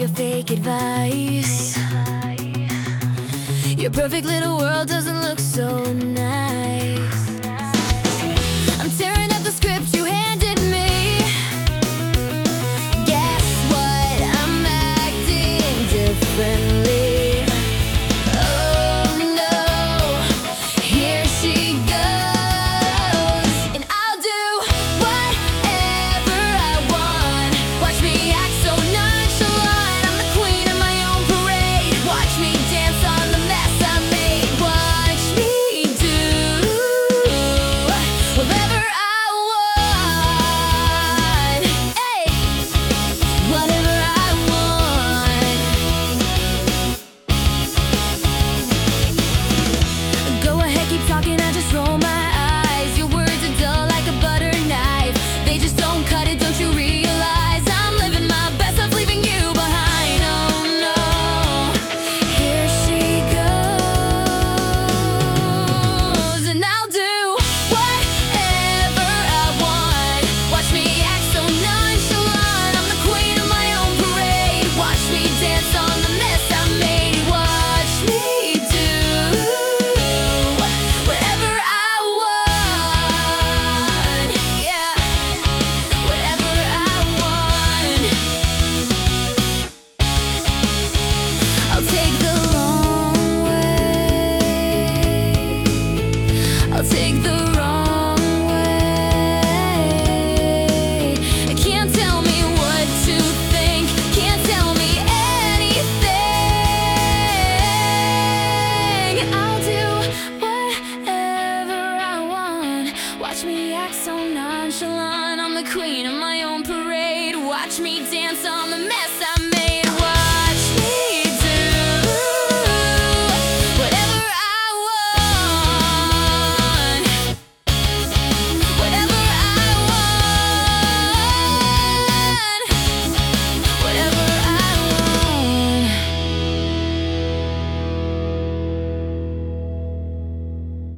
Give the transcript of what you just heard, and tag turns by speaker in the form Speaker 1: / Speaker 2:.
Speaker 1: your fake advice. Your perfect little world doesn't look so nice. I'm tearing up the script you handed me. Guess what? I'm acting differently. Oh no, here she goes. And I'll do whatever I want. Watch me act so nonchalant. I'm the queen of my own parade. Watch me dance on the mess I made. Watch me do whatever I want. Hey, whatever I want. Go ahead, keep talking, I just roll my eyes. Your words are dull like a butter knife. They just don't cut it, don't you realize? I'm living my best life, leaving you behind. Oh no, here she goes. And I'll do whatever I want. Watch me act so nonchalant. I'm the queen of my own parade. Watch me dance on the mess I made. Watch me do whatever I want. Yeah, whatever I want. I'll take the long way. I'll take the wrong way. Can't tell me what to think. Can't tell me anything. I'll do whatever I want. Watch me act so nonchalant. I'm the queen of my own parade. Watch me dance on